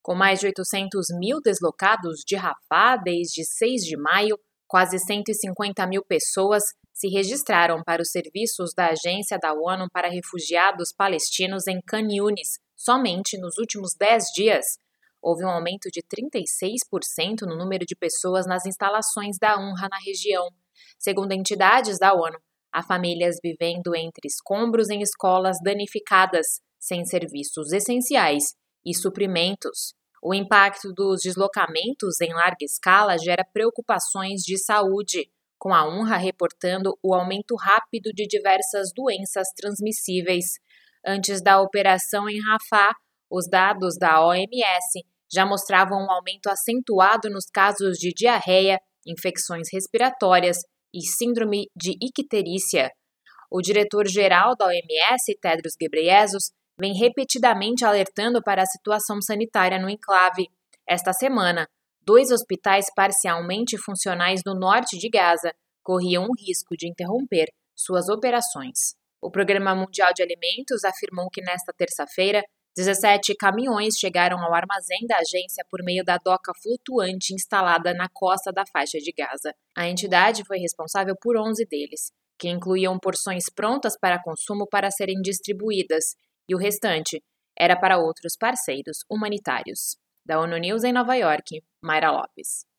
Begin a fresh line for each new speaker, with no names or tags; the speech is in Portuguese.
Com mais de 800 mil deslocados de Rafah desde 6 de maio, quase 150 mil pessoas se registraram para os serviços da Agência da ONU para Refugiados Palestinos em Khan Yunis, somente nos últimos 10 dias. Houve um aumento de 36% no número de pessoas nas instalações da UNRWA na região. Segundo entidades da ONU, há famílias vivendo entre escombros em escolas danificadas, sem serviços essenciais e suprimentos. O impacto dos deslocamentos em larga escala gera preocupações de saúde, com a UNRWA reportando o aumento rápido de diversas doenças transmissíveis. Antes da operação em Rafah, os dados da OMS já mostravam um aumento acentuado nos casos de diarreia, infecções respiratórias e síndrome de icterícia. O diretor-geral da OMS, Tedros Ghebreyesus, vem repetidamente alertando para a situação sanitária no enclave. Esta semana, 2 hospitais parcialmente funcionais no norte de Gaza corriam o risco de interromper suas operações. O Programa Mundial de Alimentos afirmou que nesta terça-feira, 17 caminhões chegaram ao armazém da agência por meio da doca flutuante instalada na costa da faixa de Gaza. A entidade foi responsável por 11 deles, que incluíam porções prontas para consumo para serem distribuídas, e o restante era para outros parceiros humanitários. Da ONU News em Nova York, Mayra Lopes.